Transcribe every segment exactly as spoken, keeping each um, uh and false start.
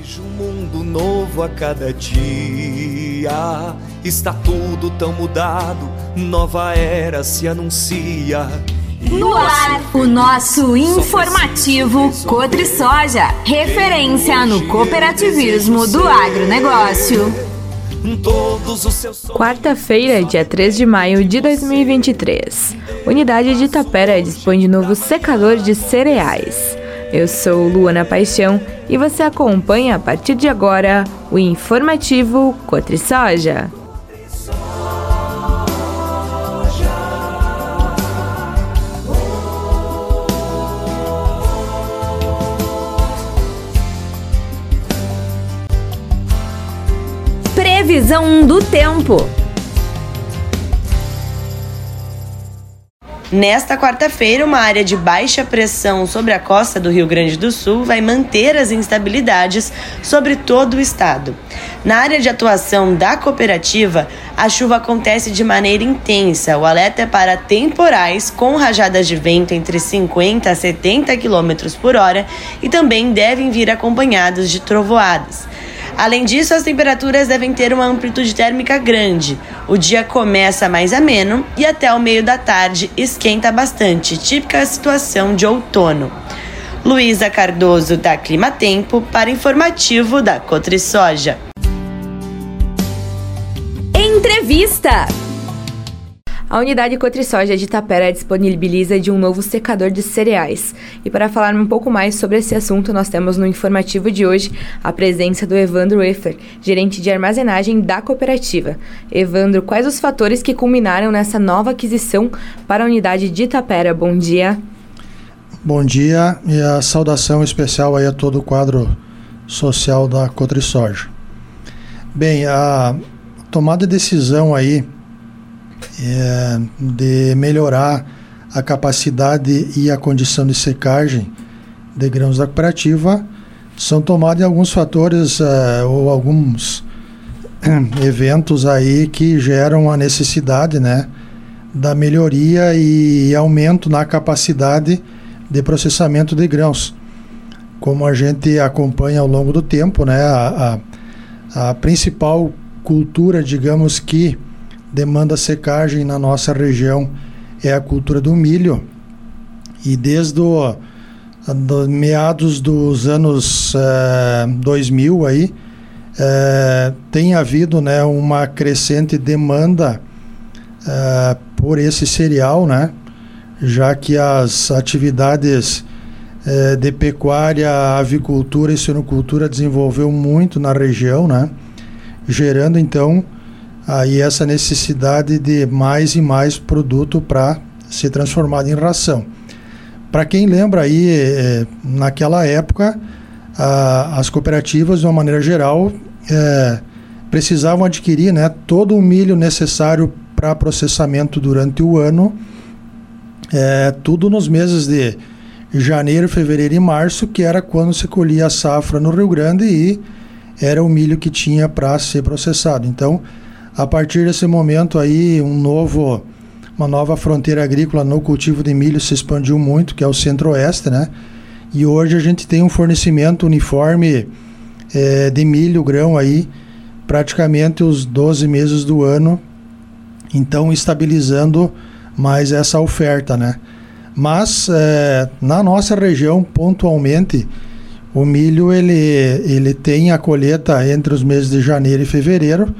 Um mundo novo a cada dia, está tudo tão mudado, nova era se anuncia. No ar, o nosso informativo Cotrisoja, referência no cooperativismo do agronegócio. Quarta-feira, dia três de maio de dois mil e vinte e três. Unidade de Itapera dispõe de novo secador de cereais. Eu sou Luana Paixão e você acompanha a partir de agora o informativo Cotrisoja. Previsão do tempo. Nesta quarta-feira, uma área de baixa pressão sobre a costa do Rio Grande do Sul vai manter as instabilidades sobre todo o estado. Na área de atuação da cooperativa, a chuva acontece de maneira intensa. O alerta é para temporais com rajadas de vento entre cinquenta a setenta quilômetros por hora e também devem vir acompanhados de trovoadas. Além disso, as temperaturas devem ter uma amplitude térmica grande. O dia começa mais ameno e até o meio da tarde esquenta bastante, típica situação de outono. Luísa Cardoso, da Clima Tempo, para informativo da Cotrisoja. Entrevista. A unidade Cotrisoja de Itapera disponibiliza de um novo secador de cereais. E para falar um pouco mais sobre esse assunto, nós temos no informativo de hoje a presença do Evandro Effler, gerente de armazenagem da cooperativa. Evandro, quais os fatores que culminaram nessa nova aquisição para a unidade de Itapera? Bom dia. Bom dia e a saudação especial aí a todo o quadro social da Cotrisoja. Bem, a tomada de decisão aí É, de melhorar a capacidade e a condição de secagem de grãos da cooperativa são tomados alguns fatores uh, ou alguns eventos aí que geram a necessidade, né, da melhoria e aumento na capacidade de processamento de grãos. Como a gente acompanha ao longo do tempo, né, a, a, a principal cultura, digamos que demanda secagem na nossa região é a cultura do milho, e desde o, do, meados dos anos eh, dois mil aí eh, tem havido, né, uma crescente demanda eh, por esse cereal, né, já que as atividades eh, de pecuária, avicultura e suinocultura desenvolveu muito na região, né, gerando então aí essa necessidade de mais e mais produto para ser transformado em ração. Para quem lembra aí, é, naquela época, a, as cooperativas, de uma maneira geral, é, precisavam adquirir, né, todo o milho necessário para processamento durante o ano, é, tudo nos meses de janeiro, fevereiro e março, que era quando se colhia a safra no Rio Grande e era o milho que tinha para ser processado. Então, a partir desse momento aí, um novo, uma nova fronteira agrícola no cultivo de milho se expandiu muito, que é o Centro-Oeste, né? E hoje a gente tem um fornecimento uniforme é, de milho, grão aí, praticamente os doze meses do ano, então estabilizando mais essa oferta, né? Mas é, na nossa região, pontualmente, o milho ele, ele tem a colheita entre os meses de janeiro e fevereiro,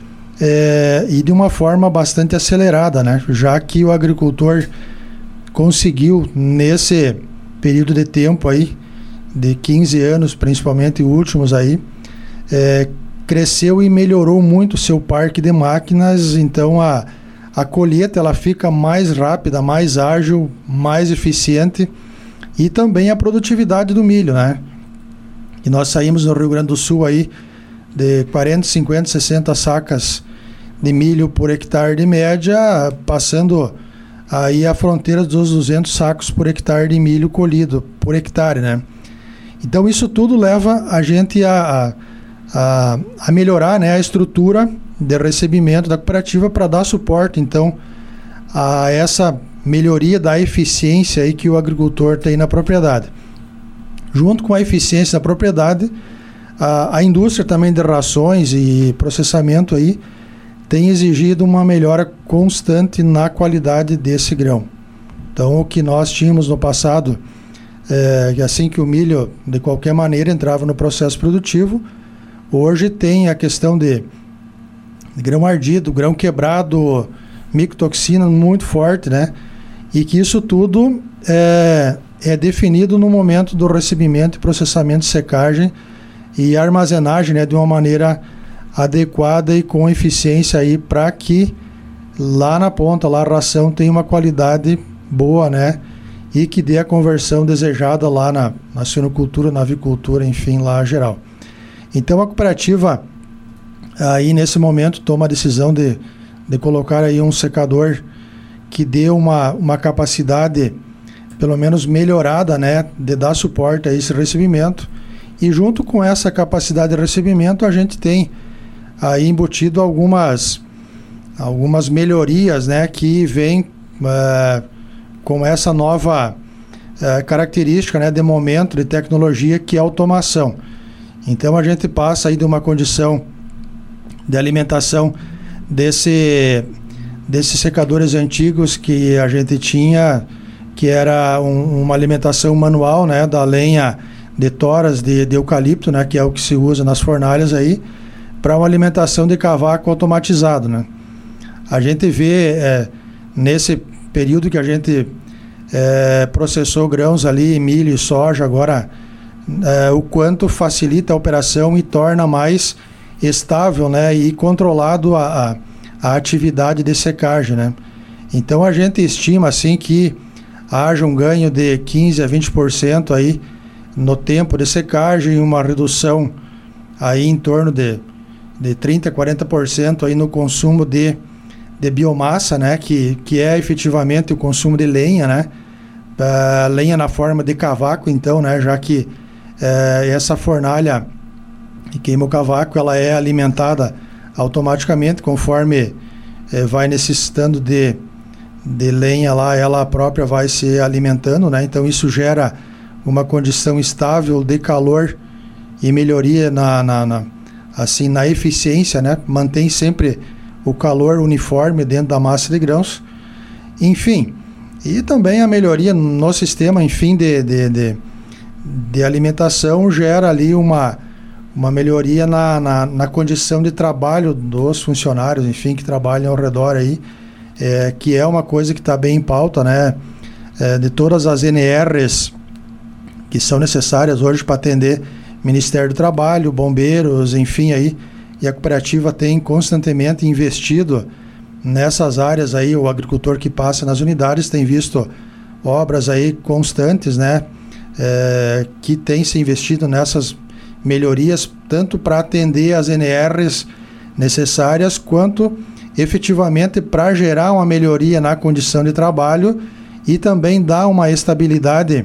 É, e de uma forma bastante acelerada, né? Já que o agricultor conseguiu, nesse período de tempo aí, de quinze anos, principalmente últimos aí, é, cresceu e melhorou muito o seu parque de máquinas, então a, a colheita ela fica mais rápida, mais ágil, mais eficiente, e também a produtividade do milho, né? E nós saímos no Rio Grande do Sul aí de quarenta, cinquenta, sessenta sacas de milho por hectare de média, passando aí a fronteira dos duzentos sacos por hectare de milho colhido por hectare, né? Então isso tudo leva a gente a, a, a melhorar, né, a estrutura de recebimento da cooperativa para dar suporte, então, a essa melhoria da eficiência aí que o agricultor tem na propriedade. Junto com a eficiência da propriedade, a, a indústria também de rações e processamento aí tem exigido uma melhora constante na qualidade desse grão. Então, o que nós tínhamos no passado, é, que assim que o milho, de qualquer maneira, entrava no processo produtivo, hoje tem a questão de, de grão ardido, grão quebrado, micotoxina muito forte, né? E que isso tudo é, é definido no momento do recebimento, processamento, secagem e armazenagem, né, de uma maneira adequada e com eficiência aí para que lá na ponta, lá a ração tenha uma qualidade boa, né? E que dê a conversão desejada lá na, na suinocultura, na avicultura, enfim, lá geral. Então a cooperativa aí nesse momento toma a decisão de, de colocar aí um secador que dê uma, uma capacidade pelo menos melhorada, né? De dar suporte a esse recebimento. E junto com essa capacidade de recebimento a gente tem aí embutido algumas, algumas melhorias, né, que vêm uh, com essa nova uh, característica, né, de momento, de tecnologia, que é a automação. Então a gente passa aí de uma condição de alimentação desse, desses secadores antigos que a gente tinha, que era um, uma alimentação manual, né, da lenha de toras de, de eucalipto, né, que é o que se usa nas fornalhas aí, para uma alimentação de cavaco automatizado, né? A gente vê é, nesse período que a gente é, processou grãos ali, milho e soja, agora é, o quanto facilita a operação e torna mais estável, né, e controlado a, a, a atividade de secagem, né? Então a gente estima assim que haja um ganho de quinze a vinte por cento aí no tempo de secagem, uma redução aí em torno de de trinta a quarenta por cento aí no consumo de, de biomassa, né, que, que é efetivamente o consumo de lenha, né, uh, lenha na forma de cavaco, então, né, já que uh, essa fornalha que queima o cavaco, ela é alimentada automaticamente conforme uh, vai necessitando de, de lenha lá, ela própria vai se alimentando, né, então isso gera uma condição estável de calor e melhoria na, na, na assim, na eficiência, né? Mantém sempre o calor uniforme dentro da massa de grãos. Enfim, e também a melhoria no sistema, enfim, de, de, de, de alimentação gera ali uma, uma melhoria na, na, na condição de trabalho dos funcionários, enfim, que trabalham ao redor aí, é, que é uma coisa que está bem em pauta, né? É, de todas as N Rs que são necessárias hoje para atender Ministério do Trabalho, bombeiros, enfim, aí, e a cooperativa tem constantemente investido nessas áreas aí. O agricultor que passa nas unidades tem visto obras aí constantes, né, é, que tem se investido nessas melhorias, tanto para atender as N Rs necessárias, quanto efetivamente para gerar uma melhoria na condição de trabalho e também dar uma estabilidade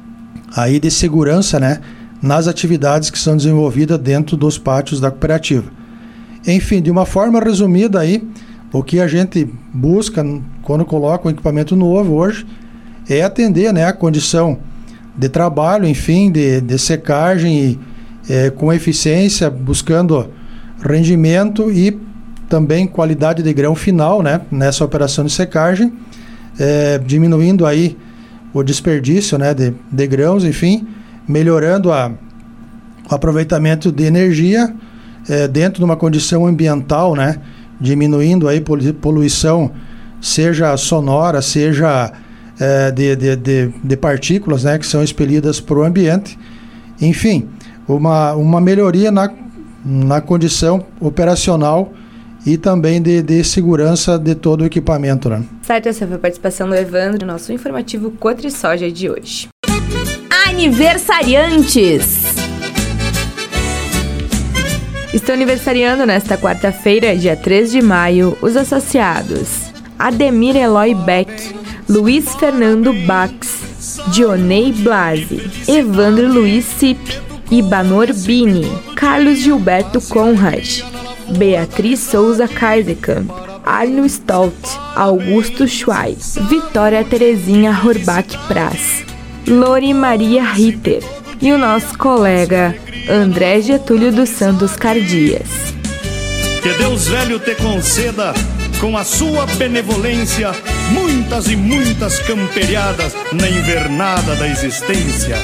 aí de segurança, né, nas atividades que são desenvolvidas dentro dos pátios da cooperativa. Enfim, de uma forma resumida aí, o que a gente busca quando coloca um equipamento novo hoje é atender, né, a condição de trabalho, enfim, de, de secagem e, é, com eficiência, buscando rendimento e também qualidade de grão final, né, nessa operação de secagem, é, diminuindo aí o desperdício, né, de, de grãos, enfim, melhorando a, o aproveitamento de energia é, dentro de uma condição ambiental, né, diminuindo aí poluição, seja sonora, seja é, de, de, de, de partículas, né, que são expelidas para o ambiente. Enfim, uma, uma melhoria na, na condição operacional e também de, de segurança de todo o equipamento, né? Certo, essa foi a participação do Evandro no nosso informativo Cotrisoja de hoje. Aniversariantes. Estão aniversariando nesta quarta-feira, dia três de maio, os associados Ademir Eloy Beck, Luiz Fernando Bax, Dionei Blasi, Evandro Luiz Cip, Ibanor Bini, Carlos Gilberto Conrad, Beatriz Souza Kaiserkamp, Arno Stolt, Augusto Schweitz, Vitória Terezinha Horbach Praz, Lori Maria Ritter, e o nosso colega André Getúlio dos Santos Cardias. Que Deus velho te conceda, com a sua benevolência, muitas e muitas camperiadas na invernada da existência.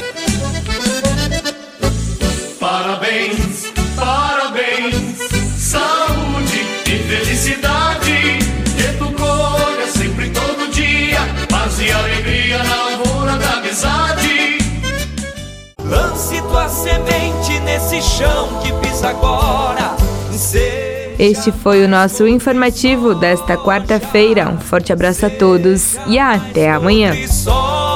Parabéns, parabéns, saúde e felicidade, que tu colha sempre todo dia, paz e alegria na lavoura da amizade. Lance tua semente nesse chão que pisa agora. Este foi o nosso informativo desta quarta-feira. Um forte abraço a todos e até amanhã.